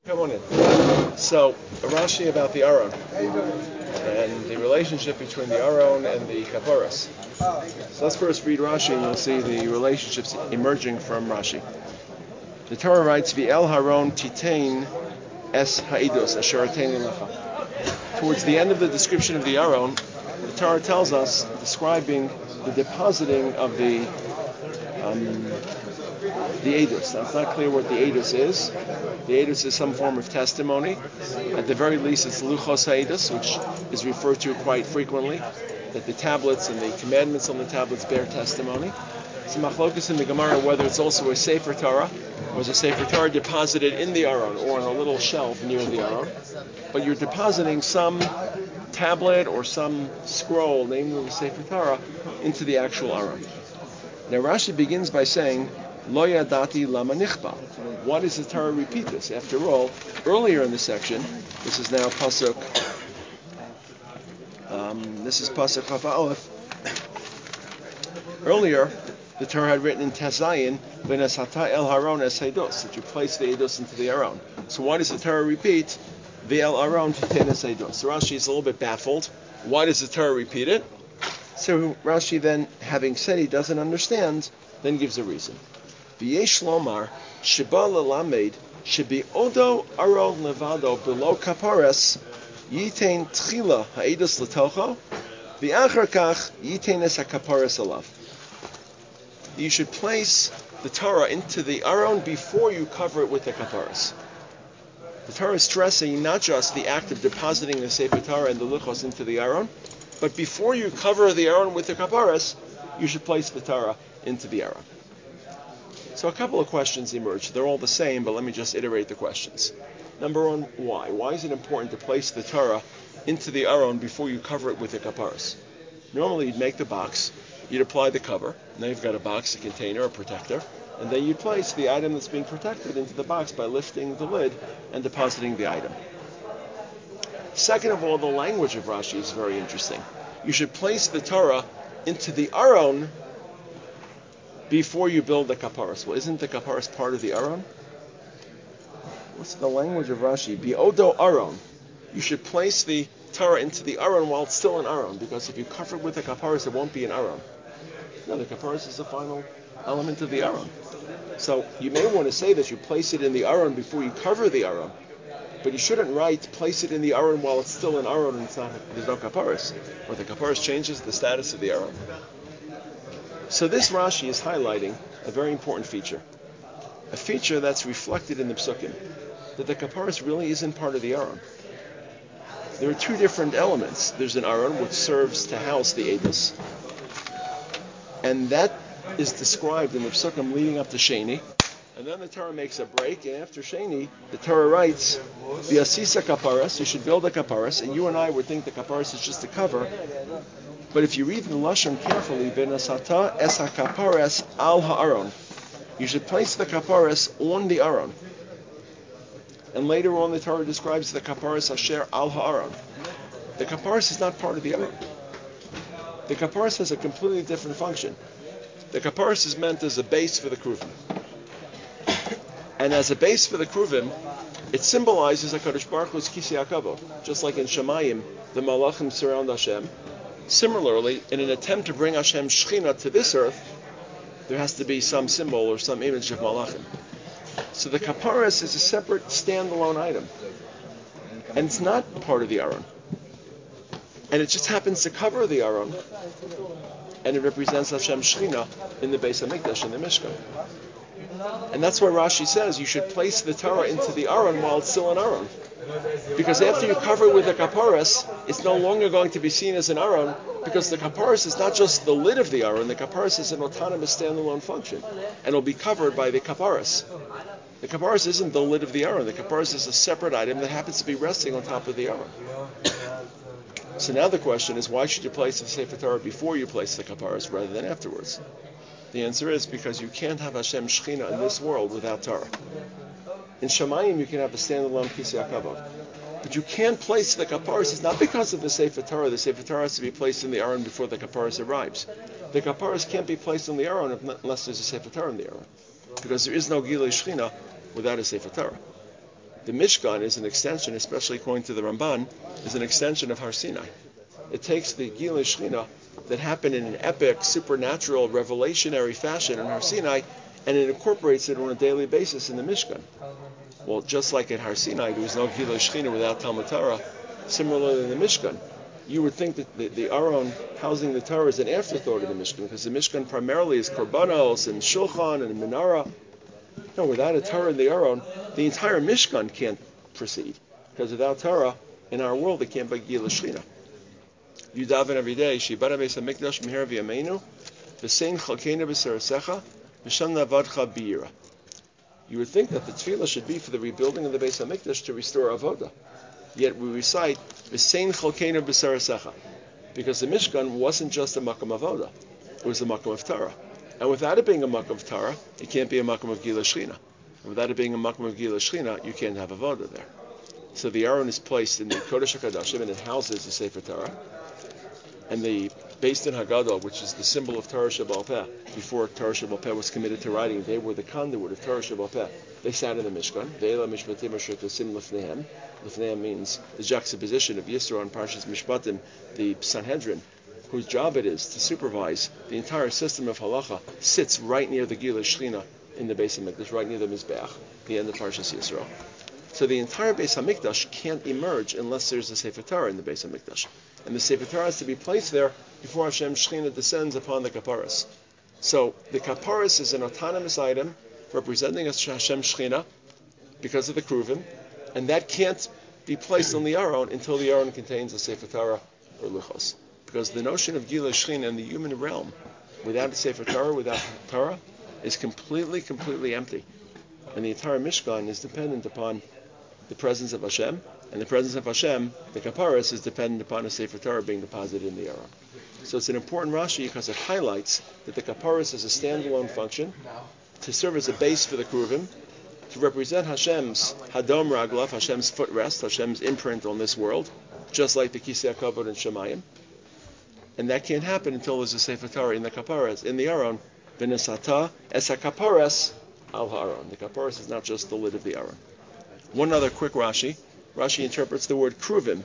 Come on in. So, Rashi about the Aron and the relationship between the Aron and the Kaparas. So let's first read Rashi and you'll see the relationships emerging from Rashi. The Torah writes, V'el Haron titain es ha'idus asher atein lecha. Towards the end of the description of the Aron, the Torah tells us, describing the depositing of the edus. Now, it's not clear what the edus is. The edus is some form of testimony. At the very least, it's luchos ha'edus, which is referred to quite frequently, that the tablets and the commandments on the tablets bear testimony. It's a machlokus in the Gemara whether it's also a Sefer Torah, or is a Sefer Torah deposited in the Aron, or on a little shelf near the Aron. But you're depositing some tablet or some scroll, namely the Sefer Torah, into the actual Aron. Now Rashi begins by saying, Lo yadati lama nichba. Why does the Torah repeat this? After all, earlier in the section, this is now Pasuk, Chaf Aleph. Earlier, the Torah had written in Tezayin, V'nesata el Haron es heidos, that you place the eidos into the Aron. So why does the Torah repeat, V'el Aron titen es heidos? So Rashi is a little bit baffled. Why does the Torah repeat it? So Rashi then, having said he doesn't understand, then gives a reason. V'yesh lomar sheba lelamed shebi odo aron levado below kapares yitain tchila ha'edus letocho v'achar kach yitain es hakapares alav. You should place the Torah into the Aron before you cover it with the kaparas. The Torah is stressing not just the act of depositing the Sefer Torah and the luchos into the Aron, but before you cover the Aron with the kaparas, you should place the Torah into the Aron. So a couple of questions emerge. They're all the same, but let me just iterate the questions. Number one, why? Why is it important to place the Torah into the Aron before you cover it with the kaparas? Normally you'd make the box, you'd apply the cover, now you've got a box, a container, a protector, and then you'd place the item that's being protected into the box by lifting the lid and depositing the item. Second of all, the language of Rashi is very interesting. You should place the Torah into the Aron before you build the kaparas. Well, isn't the kaparas part of the Aron? What's the language of Rashi? Biodo Aron. You should place the Torah into the Aron while it's still an Aron, because if you cover it with the kaparas, it won't be an Aron. No, the kaparas is the final element of the Aron. So you may want to say that you place it in the Aron before you cover the Aron, but you shouldn't write place it in the Aron while it's still an Aron and there's no kaparas, or the kaparas changes the status of the Aron. So this Rashi is highlighting a very important feature, a feature that's reflected in the Psukim, that the kaparas really isn't part of the Aron. There are two different elements. There's an Aron which serves to house the edus, and that is described in the Psukim leading up to Sheni. And then the Torah makes a break, and after Sheni, the Torah writes, V'asisa kaparas, you should build a kaparas, and you and I would think the kaparas is just a cover. But if you read the Lashon carefully, V'nasata es hakaparas al ha'aron, you should place the kaparas on the Aron. And later on the Torah describes the kaparas asher al ha'aron. The kaparas is not part of the Aron. The kaparas has a completely different function. The kaparas is meant as a base for the kruvim. And as a base for the kruvim, it symbolizes HaKadosh Baruch Hu's Kisei HaKavod. Just like in Shemayim, the Malachim surround Hashem. Similarly, in an attempt to bring Hashem's Shechina to this earth, there has to be some symbol or some image of Malachim. So the kaparas is a separate, standalone item. And it's not part of the Aron. And it just happens to cover the Aron. And it represents Hashem's Shechina in the Beis HaMikdash, in the Mishkan. And that's why Rashi says you should place the Torah into the Aron while it's still an Aron. Because after you cover it with the kaparas, it's no longer going to be seen as an Aron, because the kaparas is not just the lid of the Aron, the kaparas is an autonomous standalone function, and it'll be covered by the kaparas. The kaparas isn't the lid of the Aron, the kaparas is a separate item that happens to be resting on top of the Aron. So now the question is, why should you place the Sefer Torah before you place the kaparas rather than afterwards? The answer is because you can't have Hashem's Shechina in this world without Torah. In Shemayim, you can have a standalone Kisei HaKavod. But you can't place the kaparas. It's not because of the Sefer Torah. The Sefer Torah has to be placed in the Aron before the kaparas arrives. The kaparas can't be placed in the Aron unless there's a Sefer Torah in the Aron, because there is no Gilui Shechina without a Sefer Torah. The Mishkan is an extension, especially according to the Ramban, is an extension of Har Sinai. It takes the Gilui Shechina that happened in an epic, supernatural, revelationary fashion in Har Sinai, and it incorporates it on a daily basis in the Mishkan. Well, just like at Har Sinai, there was no Gilui Shechina without Talmud Torah. Similarly in the Mishkan, you would think that the Aron housing the Torah is an afterthought of the Mishkan, because the Mishkan primarily is Korbanos and Shulchan and Menorah. No, without a Torah in the Aron, the entire Mishkan can't proceed, because without Torah, in our world, it can't be Gilui Shechina. You daven every day, Shibara Beis HaMikdash Meher V'Yameinu, V'sein Chalkeinu B'Sarasecha, V'sham Navadcha B'Yira. You would think that the tefillah should be for the rebuilding of the Beis HaMikdash to restore avodah. Yet we recite V'sein Chalkeinu B'Sarasecha, because the Mishkan wasn't just a makom avodah; it was a makom of Torah. And without it being a makom of Torah, it can't be a makom of Gilui Shechina. And without it being a makom of Gilui Shechina, you can't have avodah there. So the Aron is placed in the Kodesh HaKadoshim, and it houses the Sefer Torah. And the Beis Din Hagadol, which is the symbol of Torah Sheba'al Peh, before Torah Sheba'al Peh was committed to writing, they were the conduit of Torah Sheba'al Peh. They sat in the Mishkan. Ve'ela Mishpatim Asher Tosim Lefnehem. Lefnehem means the juxtaposition of Yisro and Parshas Mishpatim, the Sanhedrin, whose job it is to supervise the entire system of halacha, sits right near the Gilui Shechina in the Beis HaMikdash, right near the Mizbeach, the end of Parshas Yisro. So the entire Beis HaMikdash can't emerge unless there's a Sefer Torah in the Beis HaMikdash. And the Sefer Torah has to be placed there before Hashem's Shechina descends upon the Kapparas. So the Kapparas is an autonomous item representing Hashem's Shechina because of the Kruvim, and that can't be placed on the Aron until the Aron contains a Sefer Torah or Luchos. Because the notion of Gilui Shechina in the human realm, without a Sefer Torah, without Torah, is completely empty. And the entire Mishkan is dependent upon the presence of Hashem, and the presence of Hashem, the Kapparas, is dependent upon a Sefer Torah being deposited in the Aron. So it's an important Rashi because it highlights that the Kapparas is a standalone function to serve as a base for the Kruvim, to represent Hashem's Hadom Raglav, Hashem's footrest, Hashem's imprint on this world, just like the Kisei HaKavod and Shemayim. And that can't happen until there's a Sefer Torah in the Kapparas, in the Aron. V'nesata es HaKapparas al Ha'aron. The Kapparas is not just the lid of the Aron. One other quick Rashi. Rashi interprets the word Kruvim.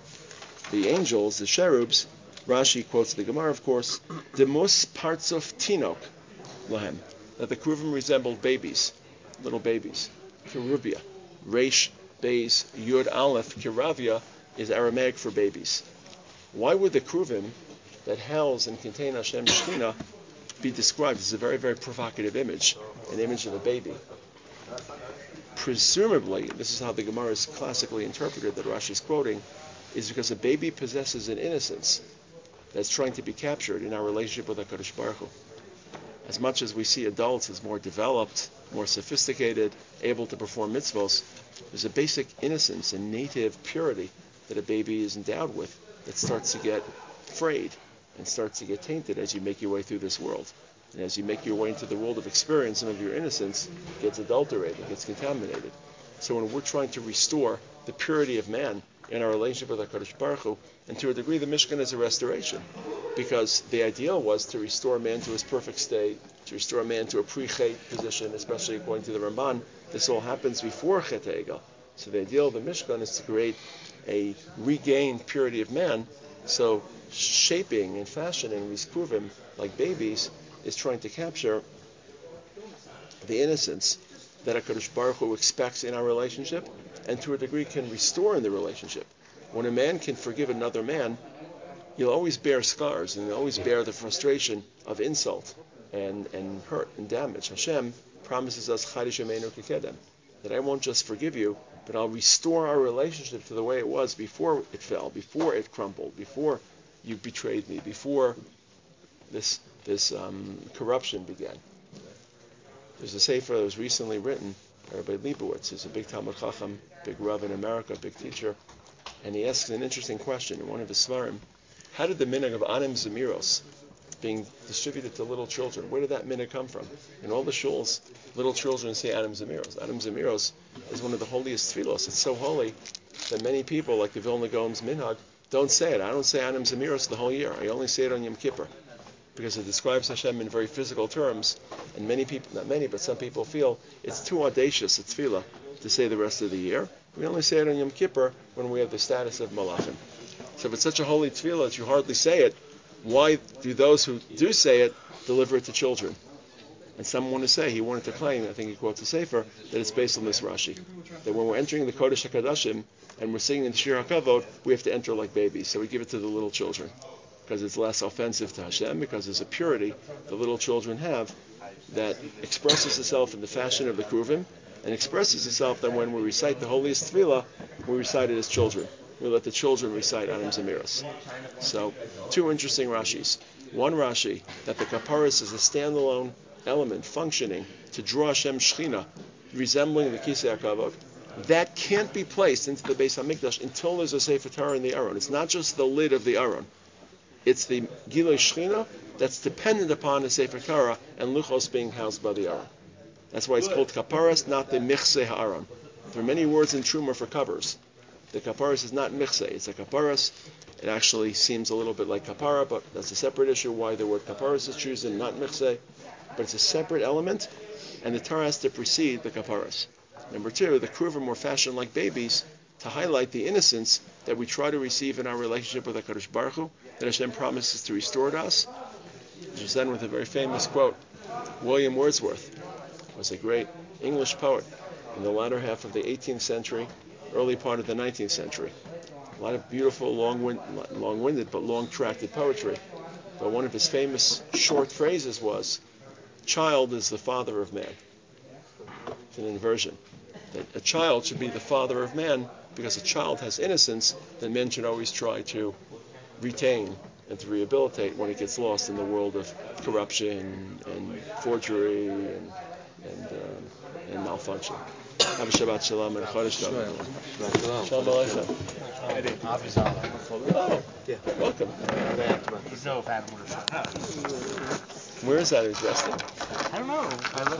The angels, the cherubs, Rashi quotes the Gemara, of course, Demus Partzof Tinok Lahem, that the Kruvim resembled babies, little babies. Kerubia. Reish, Beis, Yud, Aleph, Kiravia is Aramaic for babies. Why would the Kruvim that house and contain Hashem's Shechina be described as a very provocative image, an image of a baby? Presumably, this is how the Gemara is classically interpreted that Rashi is quoting, is because a baby possesses an innocence that's trying to be captured in our relationship with HaKadosh Baruch Hu. As much as we see adults as more developed, more sophisticated, able to perform mitzvos, there's a basic innocence and native purity that a baby is endowed with that starts to get frayed and starts to get tainted as you make your way through this world. And as you make your way into the world of experience, some of your innocence gets adulterated, gets contaminated. So when we're trying to restore the purity of man in our relationship with HaKadosh Baruch Hu, and to a degree the Mishkan is a restoration, because the ideal was to restore man to his perfect state, to restore man to a pre-Chet position, especially according to the Ramban. This all happens before Chet HaEgel. So the ideal of the Mishkan is to create a regained purity of man. So shaping and fashioning these Kruvim like babies is trying to capture the innocence that HaKadosh Baruch Hu expects in our relationship, and to a degree can restore in the relationship. When a man can forgive another man, he'll always bear scars, and he'll always bear the frustration of insult and hurt and damage. Hashem promises us Chadish Yameinu Kekedem, that I won't just forgive you, but I'll restore our relationship to the way it was before it fell, before it crumbled, before you betrayed me, before this corruption began. There's a sefer that was recently written by Rabbi Leibowitz. He's a big Talmud Chacham, big Rav in America, big teacher, and he asks an interesting question in one of his svarim. How did the minhag of Anim Zemiros being distributed to little children, where did that minhag come from? In all the shuls, little children say Anim Zemiros. Anim Zemiros is one of the holiest tefillos. It's so holy that many people, like the Vilna Gaon's minhag, don't say it. I don't say Anim Zemiros the whole year. I only say it on Yom Kippur. because it describes Hashem in very physical terms, and many people, not many, but some people feel it's too audacious, it's tefillah, to say the rest of the year. We only say it on Yom Kippur when we have the status of Malachim. So if it's such a holy tefillah that you hardly say it, why do those who do say it deliver it to children? And some want to say, he wanted to claim, I think he quotes a sefer, that it's based on this Rashi. That when we're entering the Kodesh HaKadashim and we're singing in Shir HaKavod, we have to enter like babies. So we give it to the little children. Because it's less offensive to Hashem, because there's a purity the little children have that expresses itself in the fashion of the Kruvim, and expresses itself that when we recite the holiest tefillah, we recite it as children. We let the children recite Adam Zemiras. So, two interesting Rashis. One Rashi, that the Kaparis is a standalone element functioning to draw Hashem Shechina, resembling the Kisei HaKavod. That can't be placed into the Beis HaMikdash until there's a Sefer Torah in the Aron. It's not just the lid of the Aron. It's the Gilui Shechina that's dependent upon the Sefer Torah and Luchos being housed by the Aron. That's why it's called Kaparas, not the Michse HaAron. There are many words in Truma for covers. The Kaparas is not Michse, it's a Kaparas. It actually seems a little bit like Kapara, but that's a separate issue why the word Kaparas is chosen, not Michse. But it's a separate element, and the Torah has to precede the Kaparas. Number two, the Kruvim were fashioned like babies to highlight the innocence that we try to receive in our relationship with HaKadosh Baruch Hu, that Hashem promises to restore to us. Which is then with a very famous quote. William Wordsworth was a great English poet in the latter half of the 18th century, early part of the 19th century. A lot of beautiful, long-winded, but long-tracted poetry. But one of his famous short phrases was, "Child is the father of man." It's an inversion. That a child should be the father of man because a child has innocence that men should always try to retain and to rehabilitate when it gets lost in the world of corruption and forgery and malfunction. Have a Shabbat Shalom and Chodesh Tov. Shalom Aleichem. Oh, yeah. Welcome. Where is that? Interesting. I don't know.